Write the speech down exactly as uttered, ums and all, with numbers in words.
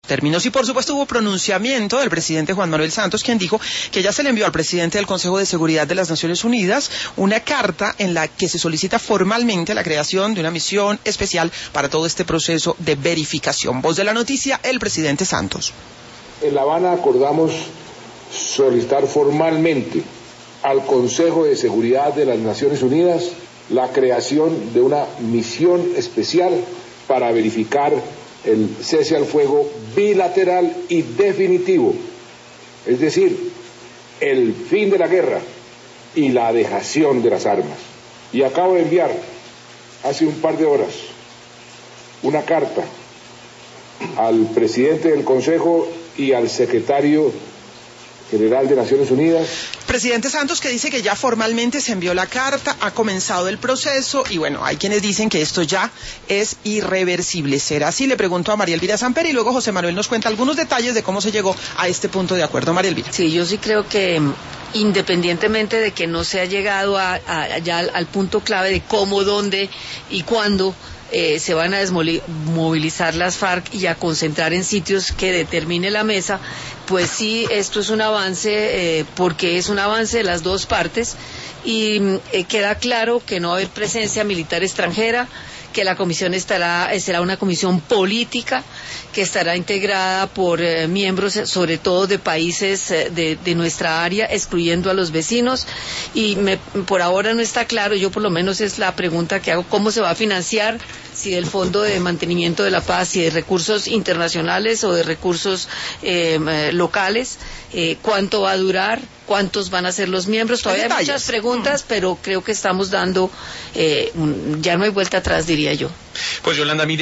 términos. Y por supuesto hubo pronunciamiento del presidente Juan Manuel Santos, quien dijo que ya se le envió al presidente del Consejo de Seguridad de las Naciones Unidas una carta en la que se solicita formalmente la creación de una misión especial para todo este proceso de verificación. Voz de la noticia, el presidente Santos. En La Habana acordamos solicitar formalmente al Consejo de Seguridad de las Naciones Unidas la creación de una misión especial para verificar el cese al fuego bilateral y definitivo, es decir, el fin de la guerra y la dejación de las armas. Y acabo de enviar hace un par de horas una carta al presidente del Consejo y al secretario general de Naciones Unidas. Presidente Santos, que dice que ya formalmente se envió la carta, ha comenzado el proceso y bueno, hay quienes dicen que esto ya es irreversible. ¿Será así? Le pregunto a María Elvira Samper y luego José Manuel nos cuenta algunos detalles de cómo se llegó a este punto de acuerdo. María Elvira. Sí, yo sí creo que independientemente de que no se ha llegado a, a, ya al, al punto clave de cómo, dónde y cuándo Eh, se van a desmovilizar las FARC y a concentrar en sitios que determine la mesa, pues sí, esto es un avance, eh, porque es un avance de las dos partes y eh, queda claro que no va a haber presencia militar extranjera, que la comisión estará será una comisión política que estará integrada por eh, miembros sobre todo de países eh, de, de nuestra área, excluyendo a los vecinos, y me, por ahora no está claro, yo por lo menos es la pregunta que hago, cómo se va a financiar, si del Fondo de Mantenimiento de la Paz, si de recursos internacionales o de recursos eh, eh, locales, eh, cuánto va a durar, cuántos van a ser los miembros, todavía hay muchas preguntas, mm. pero creo que estamos dando, eh, un, ya no hay vuelta atrás, diría yo. Pues Yolanda, mire.